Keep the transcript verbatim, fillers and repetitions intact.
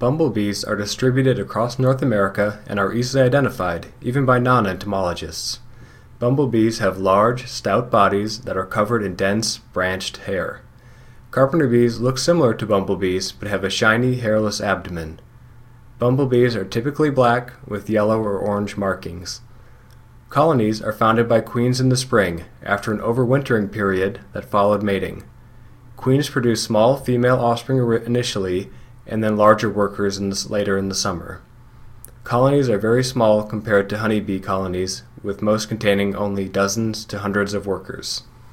Bumblebees are distributed across North America and are easily identified, even by non-entomologists. Bumblebees have large, stout bodies that are covered in dense, branched hair. Carpenter bees look similar to bumblebees but have a shiny, hairless abdomen. Bumblebees are typically black with yellow or orange markings. Colonies are founded by queens in the spring, after an overwintering period that followed mating. Queens produce small female offspring initially, and then larger workers in the, later in the summer. Colonies are very small compared to honeybee colonies, with most containing only dozens to hundreds of workers.